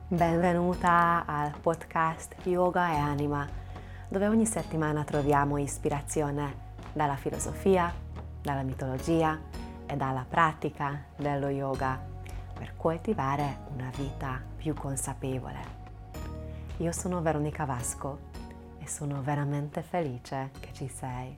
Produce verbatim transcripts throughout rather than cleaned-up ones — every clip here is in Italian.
Benvenuta al podcast Yoga e Anima, dove ogni settimana troviamo ispirazione dalla filosofia, dalla mitologia e dalla pratica dello yoga per coltivare una vita più consapevole. Io sono Veronica Vasco e sono veramente felice che ci sei.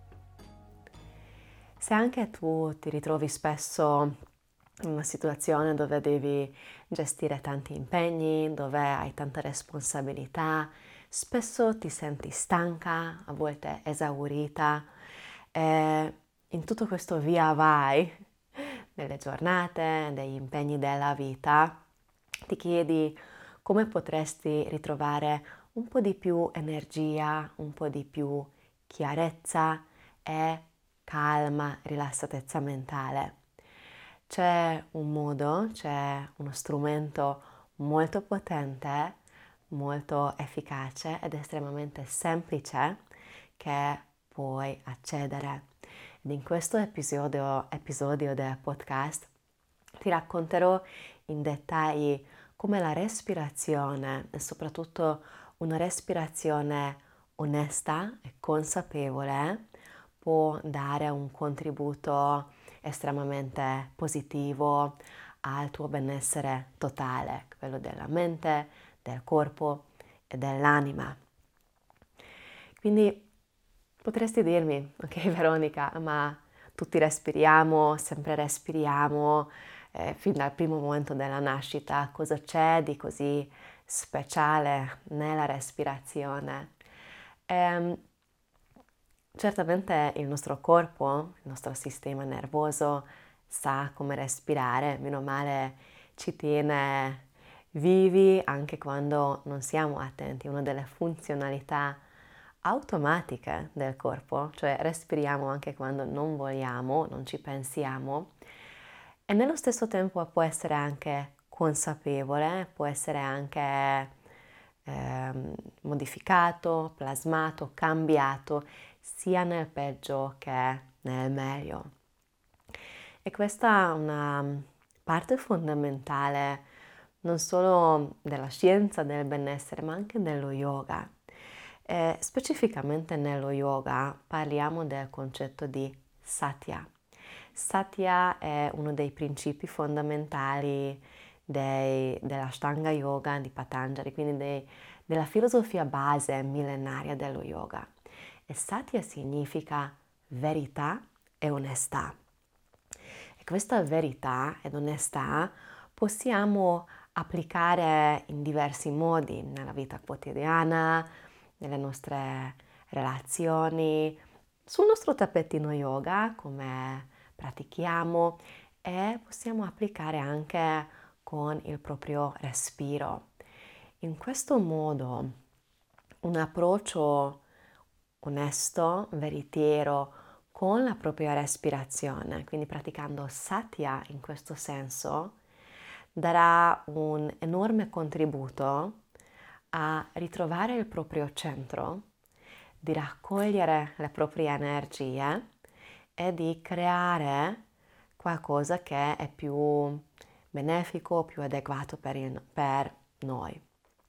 Se anche tu ti ritrovi spesso in una situazione dove devi gestire tanti impegni, dove hai tante responsabilità, spesso ti senti stanca, a volte esaurita, e in tutto questo via vai delle giornate, degli impegni della vita, ti chiedi come potresti ritrovare un po' di più energia, un po' di più chiarezza e calma, rilassatezza mentale. C'è un modo, c'è uno strumento molto potente, molto efficace ed estremamente semplice che puoi accedere. Ed in questo episodio, episodio del podcast ti racconterò in dettagli come la respirazione e soprattutto una respirazione onesta e consapevole può dare un contributo estremamente positivo al tuo benessere totale, quello della mente, del corpo e dell'anima. Quindi potresti dirmi, ok Veronica, ma tutti respiriamo, sempre respiriamo, eh, fin dal primo momento della nascita, cosa c'è di così speciale nella respirazione? Ehm, Certamente il nostro corpo, il nostro sistema nervoso sa come respirare, meno male ci tiene vivi anche quando non siamo attenti. Una delle funzionalità automatiche del corpo, cioè respiriamo anche quando non vogliamo, non ci pensiamo, e nello stesso tempo può essere anche consapevole, può essere anche eh, modificato, plasmato, cambiato, sia nel peggio che nel meglio. E questa è una parte fondamentale non solo della scienza del benessere, ma anche dello yoga. E specificamente nello yoga parliamo del concetto di satya. Satya è uno dei principi fondamentali dei, dell'Ashtanga Yoga di Patanjali, quindi dei, della filosofia base millenaria dello yoga. E satya significa verità e onestà. E questa verità ed onestà possiamo applicare in diversi modi nella vita quotidiana, nelle nostre relazioni, sul nostro tappetino yoga, come pratichiamo, e possiamo applicare anche con il proprio respiro. In questo modo un approccio onesto, veritiero, con la propria respirazione, quindi praticando satya in questo senso, darà un enorme contributo a ritrovare il proprio centro, di raccogliere le proprie energie e di creare qualcosa che è più benefico, più adeguato per, il, per noi.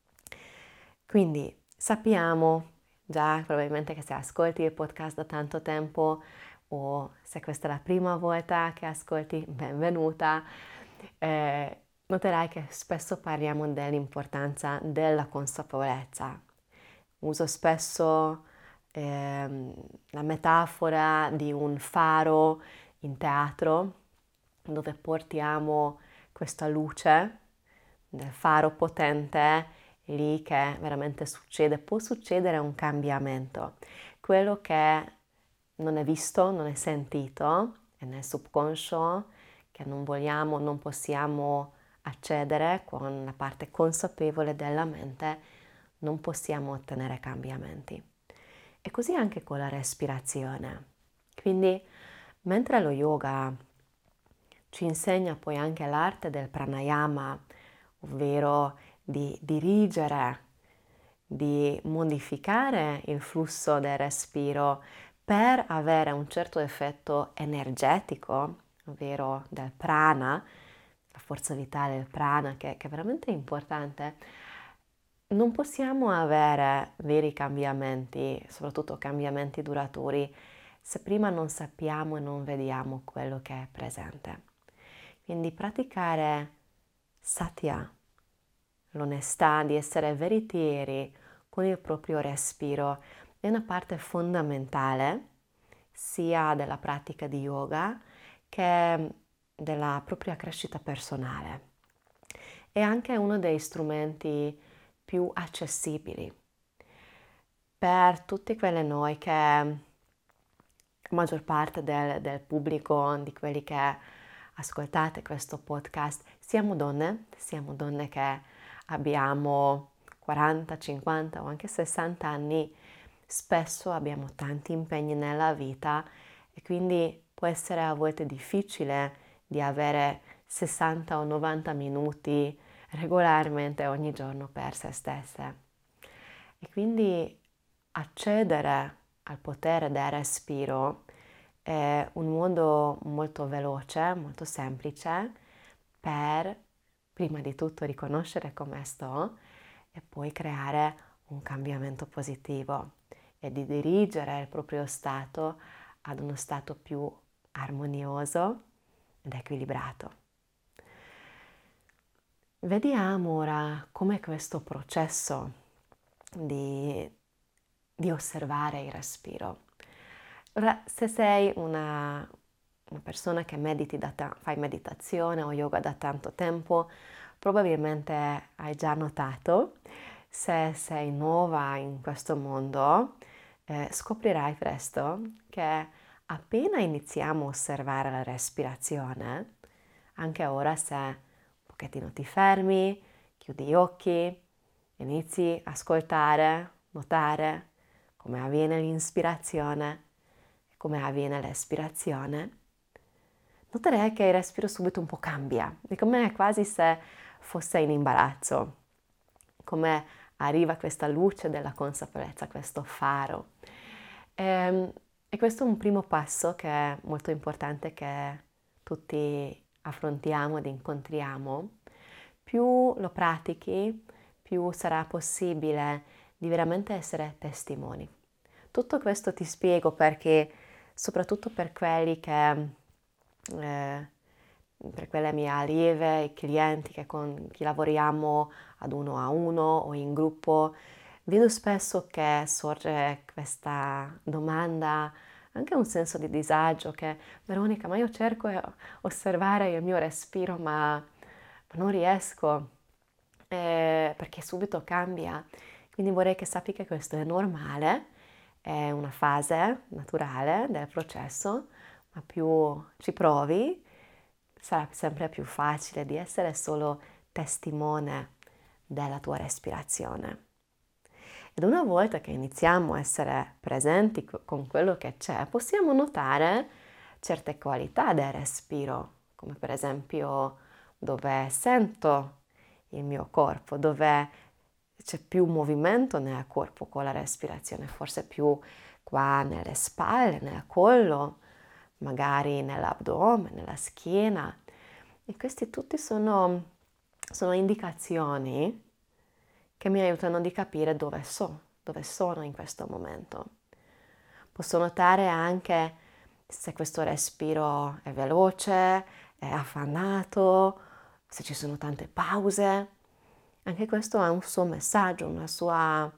Quindi sappiamo già probabilmente che se ascolti il podcast da tanto tempo o se questa è la prima volta che ascolti, benvenuta, eh, noterai che spesso parliamo dell'importanza della consapevolezza. Uso spesso ehm, la metafora di un faro in teatro dove portiamo questa luce del faro potente lì che veramente succede, può succedere un cambiamento. Quello che non è visto, non è sentito, è nel subconscio, che non vogliamo, non possiamo accedere con la parte consapevole della mente, non possiamo ottenere cambiamenti. E così anche con la respirazione. Quindi, mentre lo yoga ci insegna poi anche l'arte del pranayama, ovvero di dirigere, di modificare il flusso del respiro per avere un certo effetto energetico, ovvero del prana, la la forza vitale, il prana, che, che è veramente importante, non possiamo avere veri cambiamenti, soprattutto cambiamenti duraturi, se prima non sappiamo e non vediamo quello che è presente. Quindi praticare satya, l'onestà di essere veritieri con il proprio respiro, è una parte fondamentale sia della pratica di yoga che della propria crescita personale. È anche uno dei strumenti più accessibili per tutti quelle noi che la maggior parte del, del pubblico, di quelli che ascoltate questo podcast, siamo donne, siamo donne che abbiamo quaranta, cinquanta o anche sessanta anni, spesso abbiamo tanti impegni nella vita e quindi può essere a volte difficile di avere sessanta o novanta minuti regolarmente ogni giorno per se stesse. E quindi accedere al potere del respiro è un modo molto veloce, molto semplice per prima di tutto riconoscere come sto e poi creare un cambiamento positivo e di dirigere il proprio stato ad uno stato più armonioso ed equilibrato. Vediamo ora come questo processo di, di osservare il respiro. Ora, se sei una, una persona che mediti da ta- fai meditazione o yoga da tanto tempo, probabilmente hai già notato. Se sei nuova in questo mondo, eh, scoprirai presto che appena iniziamo a osservare la respirazione, anche ora se un pochettino ti fermi, chiudi gli occhi, inizi a ascoltare, notare come avviene l'inspirazione e come avviene l'espirazione, noterai che il respiro subito un po' cambia, è come quasi se fosse in imbarazzo, come arriva questa luce della consapevolezza, questo faro. E, e questo è un primo passo che è molto importante che tutti affrontiamo ed incontriamo. Più lo pratichi, più sarà possibile di veramente essere testimoni. Tutto questo ti spiego perché, soprattutto per quelli che, eh, per quelle mie allieve, i clienti che con chi lavoriamo ad uno a uno o in gruppo, vedo spesso che sorge questa domanda, anche un senso di disagio, che Veronica, ma io cerco di osservare il mio respiro, ma, ma non riesco, eh, perché subito cambia. Quindi vorrei che sappi che questo è normale, è una fase naturale del processo, ma più ci provi, sarà sempre più facile di essere solo testimone della tua respirazione. Ed una volta che iniziamo a essere presenti con quello che c'è, possiamo notare certe qualità del respiro, come per esempio dove sento il mio corpo, dove c'è più movimento nel corpo con la respirazione, forse più qua nelle spalle, nel collo, magari nell'addome, nella schiena. E questi tutti sono, sono indicazioni che mi aiutano di capire dove so, dove sono in questo momento. Posso notare anche se questo respiro è veloce, è affannato, se ci sono tante pause. Anche questo ha un suo messaggio, una sua,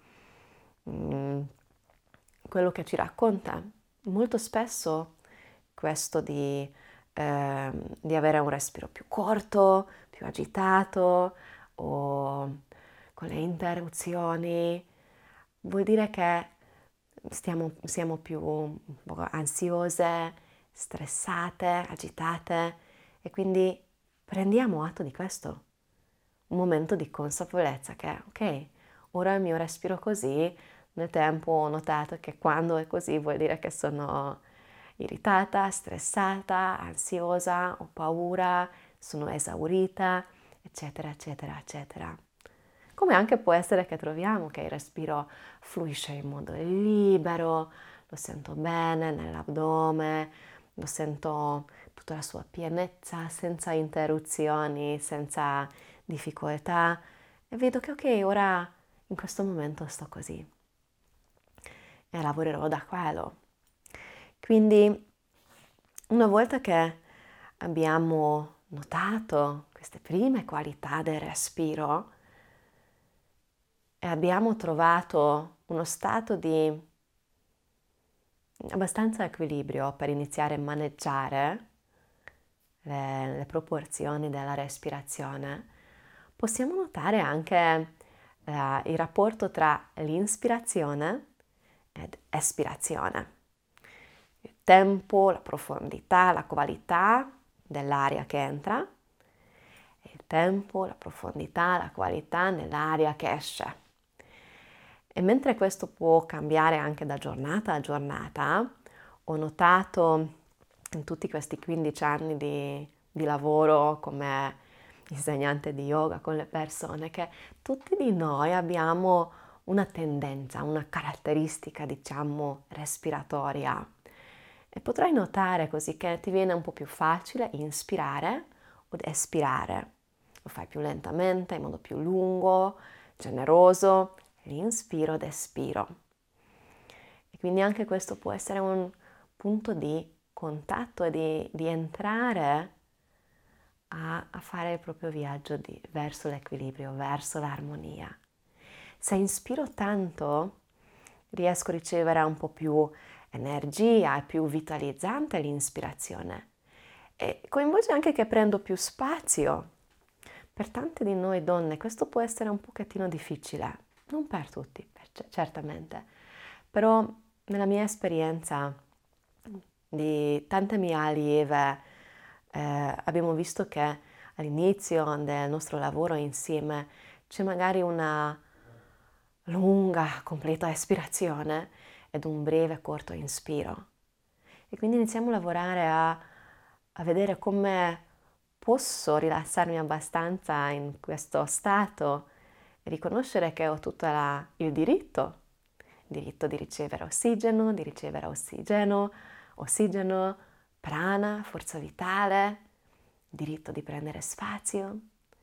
mm, quello che ci racconta. Molto spesso questo di, eh, di avere un respiro più corto, più agitato o con le interruzioni, vuol dire che stiamo, siamo più un po' ansiose, stressate, agitate e quindi prendiamo atto di questo. Un momento di consapevolezza che, ok, ora il mio respiro così, nel tempo ho notato che quando è così vuol dire che sono irritata, stressata, ansiosa, ho paura, sono esaurita, eccetera, eccetera, eccetera. Come anche può essere che troviamo che il respiro fluisce in modo libero, lo sento bene nell'addome, lo sento tutta la sua pienezza, senza interruzioni, senza difficoltà, e vedo che ok, ora in questo momento sto così e lavorerò da quello. Quindi una volta che abbiamo notato queste prime qualità del respiro e abbiamo trovato uno stato di abbastanza equilibrio per iniziare a maneggiare le, le proporzioni della respirazione, possiamo notare anche eh, il rapporto tra l'inspirazione ed espirazione. Il tempo, la profondità, la qualità dell'aria che entra, e il tempo, la profondità, la qualità nell'aria che esce. E mentre questo può cambiare anche da giornata a giornata, ho notato in tutti questi quindici anni di, di lavoro come insegnante di yoga con le persone che tutti di noi abbiamo una tendenza, una caratteristica, diciamo, respiratoria. E potrai notare così che ti viene un po' più facile inspirare o espirare. Lo fai più lentamente, in modo più lungo, generoso, l'inspiro ed espiro. E quindi anche questo può essere un punto di contatto e di, di entrare a, a fare il proprio viaggio di, verso l'equilibrio, verso l'armonia. Se inspiro tanto, riesco a ricevere un po' più energia, è più vitalizzante l'inspirazione e coinvolge anche che prendo più spazio. Per tante di noi donne questo può essere un pochettino difficile, non per tutti, per, certamente, però nella mia esperienza di tante mie allieve eh, abbiamo visto che all'inizio del nostro lavoro insieme c'è magari una lunga, completa espirazione ed un breve, corto inspiro. E quindi iniziamo a lavorare a, a vedere come posso rilassarmi abbastanza in questo stato e riconoscere che ho tutto la, il diritto, il diritto di ricevere ossigeno, di ricevere ossigeno, ossigeno, prana, forza vitale, diritto di prendere spazio.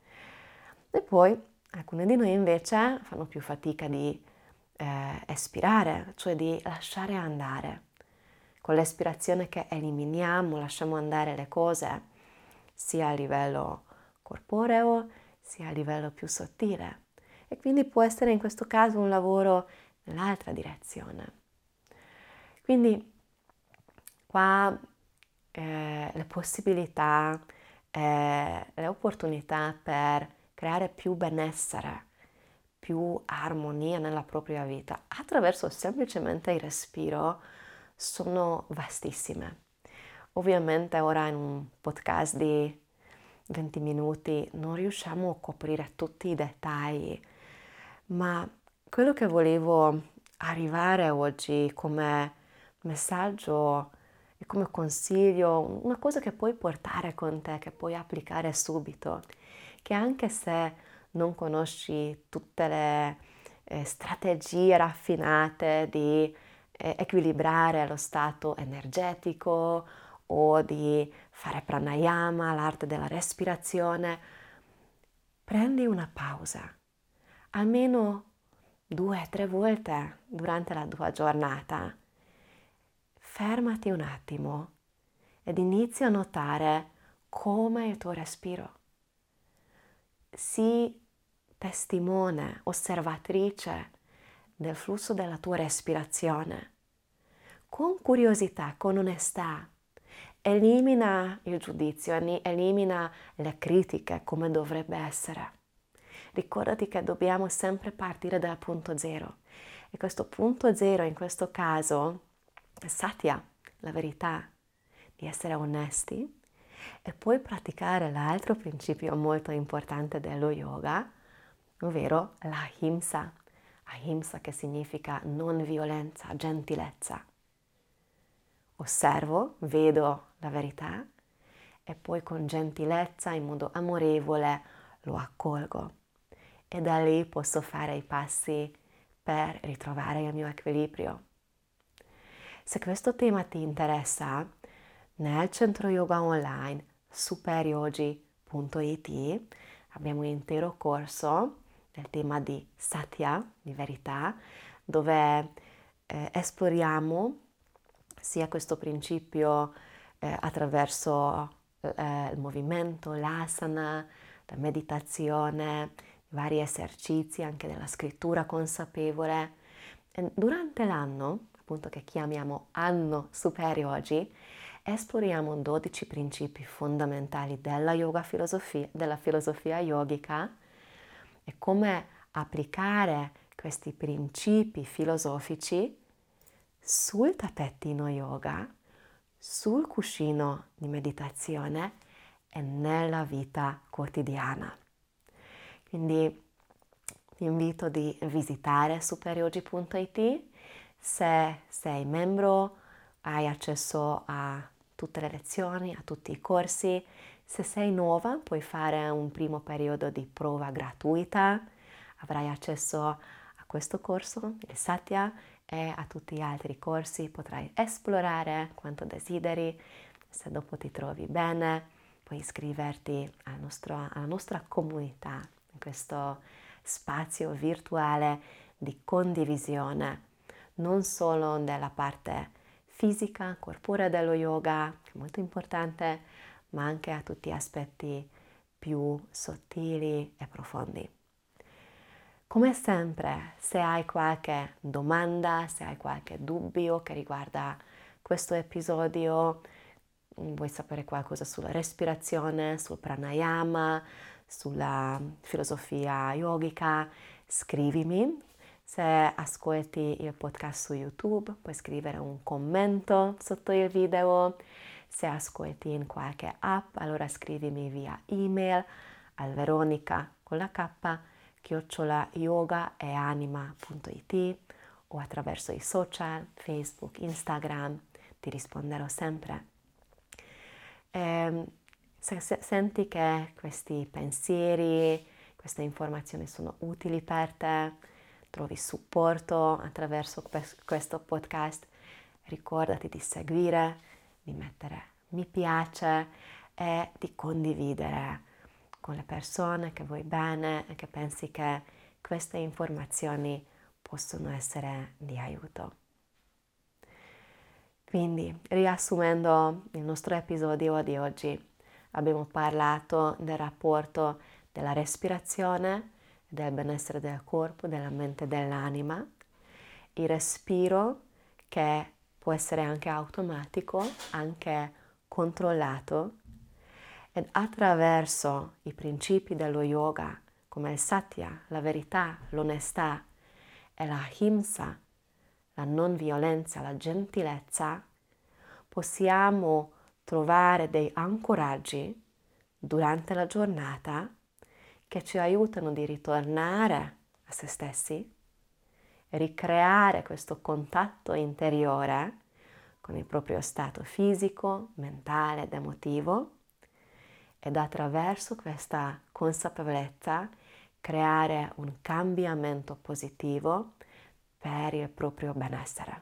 E poi alcune di noi invece fanno più fatica di eh, espirare, cioè di lasciare andare. Con l'espirazione che eliminiamo, lasciamo andare le cose, sia a livello corporeo, sia a livello più sottile. E quindi può essere in questo caso un lavoro nell'altra direzione. Quindi qua eh, le possibilità, eh, le opportunità per creare più benessere, più armonia nella propria vita attraverso semplicemente il respiro sono vastissime. Ovviamente ora in un podcast di venti minuti non riusciamo a coprire tutti i dettagli, ma quello che volevo arrivare oggi come messaggio e come consiglio, una cosa che puoi portare con te, che puoi applicare subito, che anche se non conosci tutte le eh, strategie raffinate di eh, equilibrare lo stato energetico o di fare pranayama, l'arte della respirazione, prendi una pausa, almeno due o tre volte durante la tua giornata. Fermati un attimo ed inizia a notare come il tuo respiro. Sii testimone, osservatrice del flusso della tua respirazione. Con curiosità, con onestà, elimina il giudizio, elimina le critiche come dovrebbe essere. Ricordati che dobbiamo sempre partire dal punto zero e questo punto zero in questo caso è satya, la verità, di essere onesti e poi praticare l'altro principio molto importante dello yoga, ovvero l'ahimsa. Ahimsa che significa non violenza, gentilezza. Osservo, vedo la verità e poi con gentilezza, in modo amorevole, lo accolgo. E da lì posso fare i passi per ritrovare il mio equilibrio. Se questo tema ti interessa, nel centro yoga online superyogi punto it abbiamo un intero corso del tema di Satya, di verità, dove eh, esploriamo sia questo principio eh, attraverso eh, il movimento, l'asana, la meditazione, vari esercizi anche della scrittura consapevole. E durante l'anno, appunto che chiamiamo anno Superyogi, esploriamo dodici principi fondamentali della yoga filosofia, della filosofia yogica e come applicare questi principi filosofici sul tappetino yoga, sul cuscino di meditazione e nella vita quotidiana. Quindi ti invito a visitare superyogi punto it. Se sei membro hai accesso a tutte le lezioni, a tutti i corsi. Se sei nuova puoi fare un primo periodo di prova gratuita, avrai accesso a questo corso, il Satya, e a tutti gli altri corsi, potrai esplorare quanto desideri. Se dopo ti trovi bene puoi iscriverti al nostro, alla nostra comunità, in questo spazio virtuale di condivisione, non solo della parte fisica, corporea dello yoga, che è molto importante, ma anche a tutti gli aspetti più sottili e profondi. Come sempre, se hai qualche domanda, se hai qualche dubbio che riguarda questo episodio, vuoi sapere qualcosa sulla respirazione, sul pranayama, sulla filosofia yogica, scrivimi. Se ascolti il podcast su YouTube, puoi scrivere un commento sotto il video. Se ascolti in qualche app, allora scrivimi via email al Veronica con la K chiocciola yoga e anima punto it o attraverso i social, Facebook, Instagram, ti risponderò sempre. E se, se senti che questi pensieri, queste informazioni sono utili per te, trovi supporto attraverso questo podcast, ricordati di seguire, di mettere mi piace e di condividere con le persone che vuoi bene e che pensi che queste informazioni possono essere di aiuto. Quindi, riassumendo il nostro episodio di oggi, abbiamo parlato del rapporto della respirazione, del benessere del corpo, della mente e dell'anima, il respiro che può essere anche automatico, anche controllato, ed attraverso i principi dello yoga come il Satya, la verità, l'onestà e la Ahimsa, la non violenza, la gentilezza, possiamo trovare dei ancoraggi durante la giornata che ci aiutano di ritornare a se stessi, ricreare questo contatto interiore con il proprio stato fisico, mentale ed emotivo, ed attraverso questa consapevolezza creare un cambiamento positivo per il proprio benessere.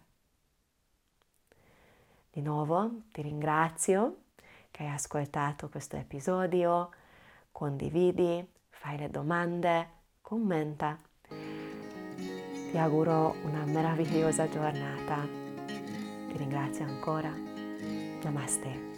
Di nuovo ti ringrazio che hai ascoltato questo episodio, condividi, fai le domande, commenta. Ti auguro una meravigliosa giornata. Ti ringrazio ancora. Namaste.